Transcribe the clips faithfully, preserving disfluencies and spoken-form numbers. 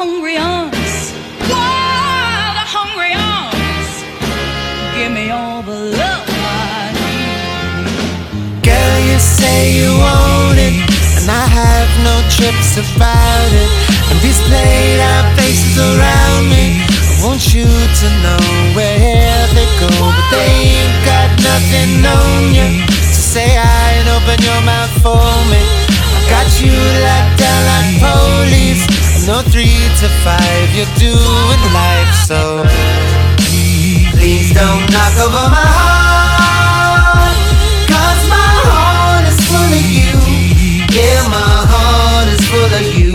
hungry arms, whoa, the hungry arms. Give me all the love I need. Girl, you say you want it, and I have no trips about it. And these played out faces around me, I want you to know where they go, but they ain't got nothing on you. So say hi and open your mouth for me. I got you locked down like police. I know three to five you're doing life, so please don't knock over my heart, 'cause my heart is full of you. Yeah, my heart is full of you.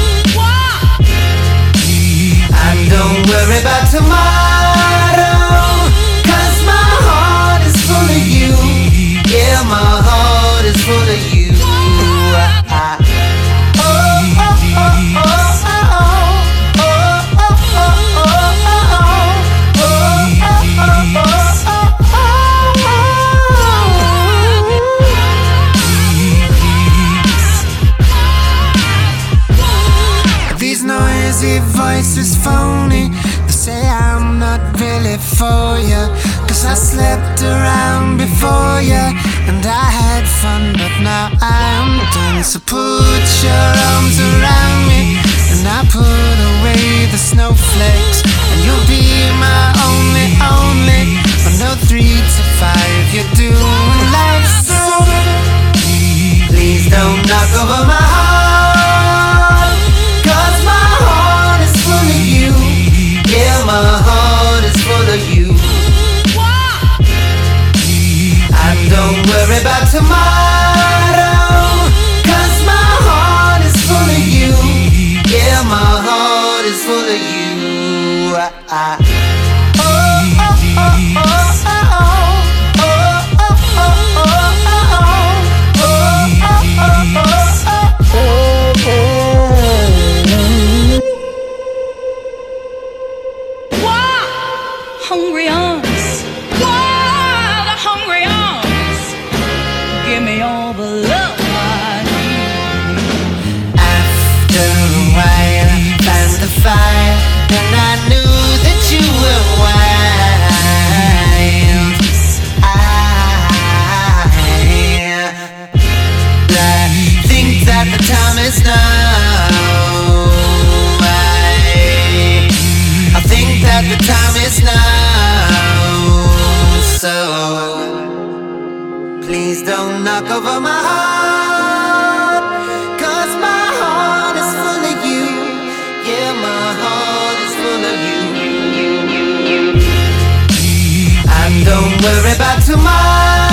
And don't worry about tomorrow, 'cause my heart is full of you. Yeah, my heart is full of you. These noisy voices phony, they say I'm not really for you, 'cause I slept around before you, and I had fun, but now I'm done. So put your arms around me, and I put away the snowflakes, and you'll be my only, only. But no three to five, you're doing life, so please don't knock over my heart, 'cause my heart is full of you. Yeah, my heart is full of you. And don't worry about tomorrow, 'cause my heart is full of you. Yeah, my heart is full of you. I, I, oh, oh, oh, oh, oh, oh, oh, oh, oh, oh, oh, oh, oh, Whoa, hungry arms, whoa, the hungry arms. Give me all the love I need. After a while, I found the fire, and I knew that you were wild. I, I think that the time is now. I, I think that the time is now. So please don't knock over my heart, 'cause my heart is full of you. Yeah, my heart is full of you. And don't worry about tomorrow,